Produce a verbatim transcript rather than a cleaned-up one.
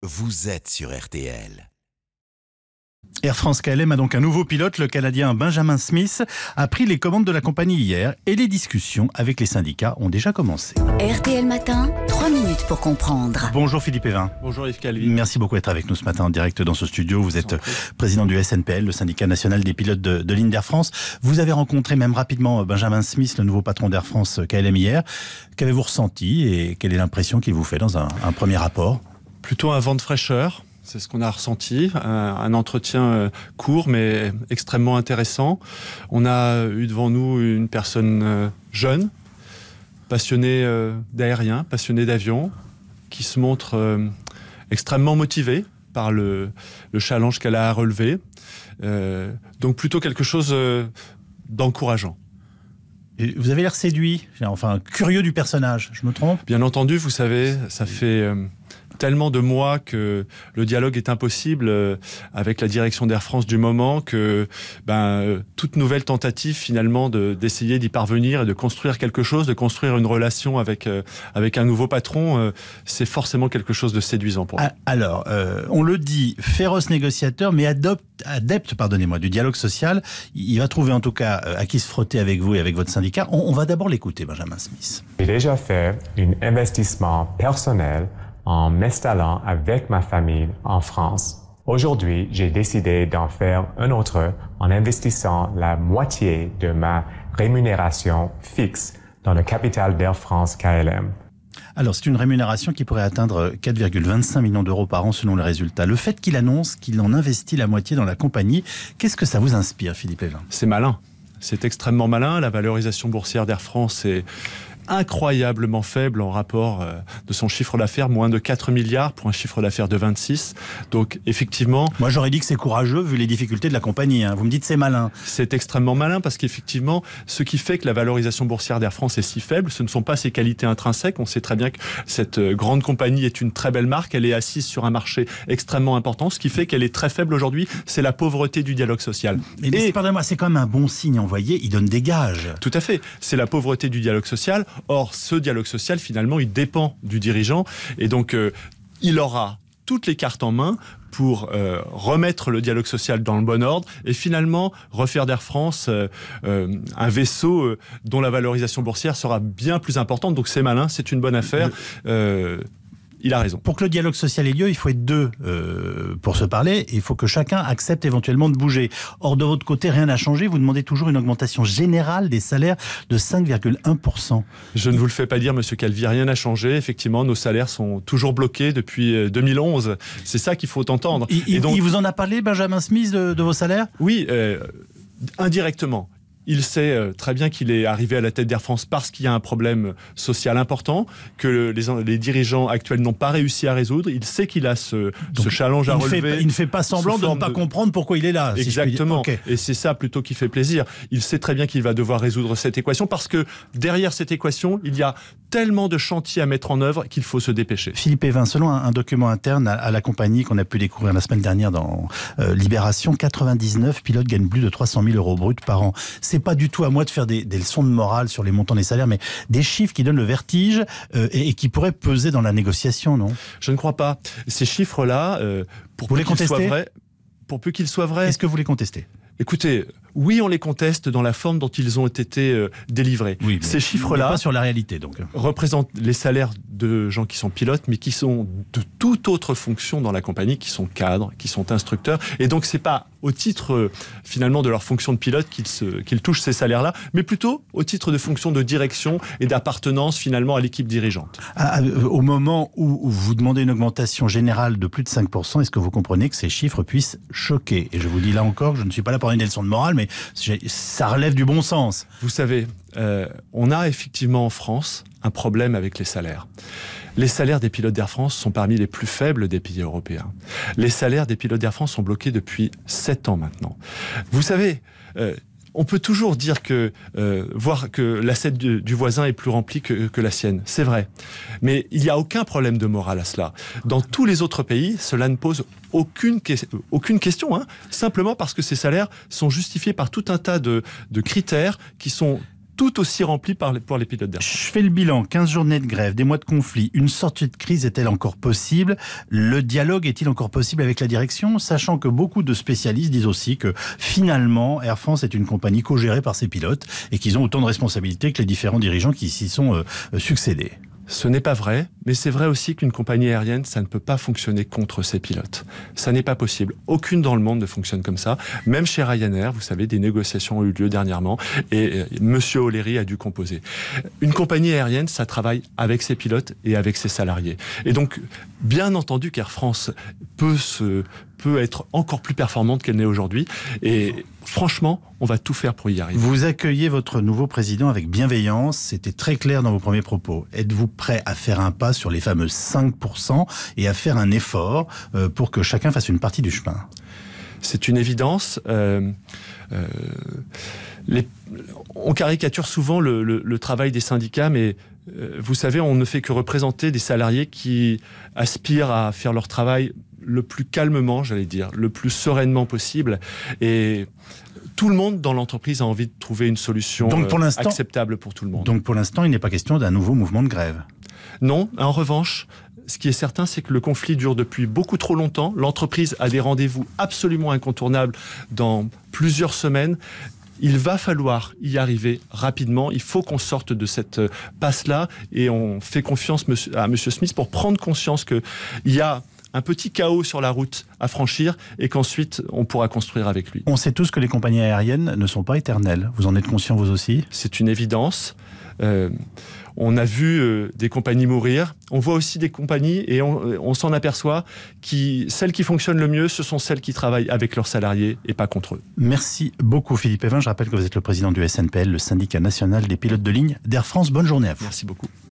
vous êtes sur R T L. Air France K L M a donc un nouveau pilote. Le Canadien Benjamin Smith a pris les commandes de la compagnie hier et les discussions avec les syndicats ont déjà commencé. R T L Matin, trois minutes pour comprendre. Bonjour Philippe Evin. Bonjour Yves Calvi. Merci beaucoup d'être avec nous ce matin en direct dans ce studio. Vous êtes président du S N P L, le syndicat national des pilotes de, de ligne d'Air France. Vous avez rencontré même rapidement Benjamin Smith, le nouveau patron d'Air France K L M hier. Qu'avez-vous ressenti et quelle est l'impression qu'il vous fait dans un, un premier rapport ? Plutôt un vent de fraîcheur. C'est ce qu'on a ressenti, un, un entretien court mais extrêmement intéressant. On a eu devant nous une personne jeune, passionnée d'aérien, passionnée d'avion, qui se montre extrêmement motivée par le, le challenge qu'elle a à relever. Euh, donc plutôt quelque chose d'encourageant. Et vous avez l'air séduit, enfin curieux du personnage, je me trompe ? Bien entendu, vous savez, ça fait... Euh, tellement de mois que le dialogue est impossible avec la direction d'Air France du moment que ben, toute nouvelle tentative finalement de, d'essayer d'y parvenir et de construire quelque chose, de construire une relation avec, euh, avec un nouveau patron, euh, c'est forcément quelque chose de séduisant pour moi. Alors, euh, on le dit, féroce négociateur, mais adopte, adepte pardonnez-moi, du dialogue social. Il va trouver en tout cas à qui se frotter avec vous et avec votre syndicat. On, on va d'abord l'écouter, Benjamin Smith. J'ai déjà fait un investissement personnel en m'installant avec ma famille en France. Aujourd'hui, j'ai décidé d'en faire un autre en investissant la moitié de ma rémunération fixe dans le capital d'Air France K L M. Alors, c'est une rémunération qui pourrait atteindre quatre virgule vingt-cinq millions d'euros par an selon le résultat. Le fait qu'il annonce qu'il en investit la moitié dans la compagnie, qu'est-ce que ça vous inspire, Philippe Evin ? C'est malin. C'est extrêmement malin. La valorisation boursière d'Air France est incroyablement faible en rapport euh, de son chiffre d'affaires, moins de quatre milliards pour un chiffre d'affaires de vingt-six. Donc effectivement... Moi j'aurais dit que c'est courageux vu les difficultés de la compagnie. Hein. Vous me dites c'est malin. C'est extrêmement malin parce qu'effectivement, ce qui fait que la valorisation boursière d'Air France est si faible, ce ne sont pas ses qualités intrinsèques. On sait très bien que cette grande compagnie est une très belle marque. Elle est assise sur un marché extrêmement important. Ce qui fait qu'elle est très faible aujourd'hui, c'est la pauvreté du dialogue social. Mais, mais Et... pardonnez-moi, c'est quand même un bon signe envoyé. Il donne des gages. Tout à fait. C'est la pauvreté du dialogue social. Or, ce dialogue social, finalement, il dépend du dirigeant. Et donc, euh, il aura toutes les cartes en main pour euh, remettre le dialogue social dans le bon ordre et finalement refaire d'Air France euh, euh, un vaisseau euh, dont la valorisation boursière sera bien plus importante. Donc, c'est malin, c'est une bonne affaire. Euh, Il a raison. Pour que le dialogue social ait lieu, il faut être deux euh, pour se parler. Et il faut que chacun accepte éventuellement de bouger. Or, de votre côté, rien n'a changé. Vous demandez toujours une augmentation générale des salaires de cinq virgule un pour cent. Je ne vous le fais pas dire, Monsieur Calvi, rien n'a changé. Effectivement, nos salaires sont toujours bloqués depuis deux mille onze. C'est ça qu'il faut entendre. Il, Et donc, il vous en a parlé, Benjamin Smith, de, de vos salaires ? Oui, euh, indirectement. Il sait très bien qu'il est arrivé à la tête d'Air France parce qu'il y a un problème social important que les, les dirigeants actuels n'ont pas réussi à résoudre. Il sait qu'il a ce, Donc, ce challenge à relever. Fait, il ne fait pas semblant de ne pas de... comprendre pourquoi il est là. Exactement. Si okay. Et c'est ça plutôt qui fait plaisir. Il sait très bien qu'il va devoir résoudre cette équation parce que derrière cette équation, il y a tellement de chantiers à mettre en œuvre qu'il faut se dépêcher. Philippe Evin, selon un, un document interne à, à la compagnie qu'on a pu découvrir la semaine dernière dans euh, Libération, quatre-vingt-dix-neuf pilotes gagnent plus de trois cent mille euros bruts par an. C'est pas du tout à moi de faire des, des leçons de morale sur les montants des salaires, mais des chiffres qui donnent le vertige euh, et, et qui pourraient peser dans la négociation, non ? Je ne crois pas. Ces chiffres-là, euh, pour vous peu les qu'ils contestez ? soient vrais, pour peu qu'ils soient vrais... Est-ce que vous les contestez ? Écoutez, oui, on les conteste dans la forme dont ils ont été euh, délivrés. Oui, ces chiffres-là, pas sur la réalité, donc, représentent les salaires de gens qui sont pilotes, mais qui sont de toute autre fonction dans la compagnie, qui sont cadres, qui sont instructeurs. Et donc, c'est pas au titre euh, finalement de leur fonction de pilote qu'ils se, qu'ils touchent ces salaires-là, mais plutôt au titre de fonction de direction et d'appartenance finalement à l'équipe dirigeante. À, au moment où, où vous demandez une augmentation générale de plus de cinq pour cent, est-ce que vous comprenez que ces chiffres puissent choquer ? Et je vous dis là encore que je ne suis pas là pour donner des leçons de morale, mais ça relève du bon sens. Vous savez, euh, on a effectivement en France un problème avec les salaires. Les salaires des pilotes d'Air France sont parmi les plus faibles des pays européens. Les salaires des pilotes d'Air France sont bloqués depuis sept ans maintenant. Vous savez, euh, on peut toujours dire que euh, voir que l'assiette du, du voisin est plus remplie que, que la sienne. C'est vrai. Mais il n'y a aucun problème de morale à cela. Dans tous les autres pays, cela ne pose aucune, aucune question, hein, simplement parce que ces salaires sont justifiés par tout un tas de, de critères qui sont tout aussi rempli par les, pour les pilotes d'Air France. Je fais le bilan, quinze journées de grève, des mois de conflit, une sortie de crise est-elle encore possible? Le dialogue est-il encore possible avec la direction, sachant que beaucoup de spécialistes disent aussi que finalement Air France est une compagnie co-gérée par ses pilotes et qu'ils ont autant de responsabilités que les différents dirigeants qui s'y sont euh, succédés. Ce n'est pas vrai, mais c'est vrai aussi qu'une compagnie aérienne, ça ne peut pas fonctionner contre ses pilotes. Ça n'est pas possible. Aucune dans le monde ne fonctionne comme ça. Même chez Ryanair, vous savez, des négociations ont eu lieu dernièrement et Monsieur O'Leary a dû composer. Une compagnie aérienne, ça travaille avec ses pilotes et avec ses salariés. Et donc, bien entendu qu'Air France peut se... peut être encore plus performante qu'elle n'est aujourd'hui. Et franchement, on va tout faire pour y arriver. Vous accueillez votre nouveau président avec bienveillance. C'était très clair dans vos premiers propos. Êtes-vous prêt à faire un pas sur les fameux cinq pour cent et à faire un effort pour que chacun fasse une partie du chemin? C'est une évidence. Euh, euh, les, on caricature souvent le, le, le travail des syndicats, mais euh, vous savez, on ne fait que représenter des salariés qui aspirent à faire leur travail le plus calmement, j'allais dire, le plus sereinement possible. Et tout le monde dans l'entreprise a envie de trouver une solution donc pour euh, acceptable pour tout le monde. Donc pour l'instant, il n'est pas question d'un nouveau mouvement de grève? Non, en revanche, ce qui est certain, c'est que le conflit dure depuis beaucoup trop longtemps. L'entreprise a des rendez-vous absolument incontournables dans plusieurs semaines. Il va falloir y arriver rapidement. Il faut qu'on sorte de cette passe-là et on fait confiance à M. Smith pour prendre conscience qu'il y a un petit chaos sur la route à franchir et qu'ensuite on pourra construire avec lui. On sait tous que les compagnies aériennes ne sont pas éternelles. Vous en êtes conscient vous aussi? C'est une évidence. Euh, on a vu euh, des compagnies mourir. On voit aussi des compagnies et on, on s'en aperçoit qui celles qui fonctionnent le mieux, ce sont celles qui travaillent avec leurs salariés et pas contre eux. Merci beaucoup Philippe Evin. Je rappelle que vous êtes le président du S N P L, le syndicat national des pilotes de ligne d'Air France. Bonne journée à vous. Merci beaucoup.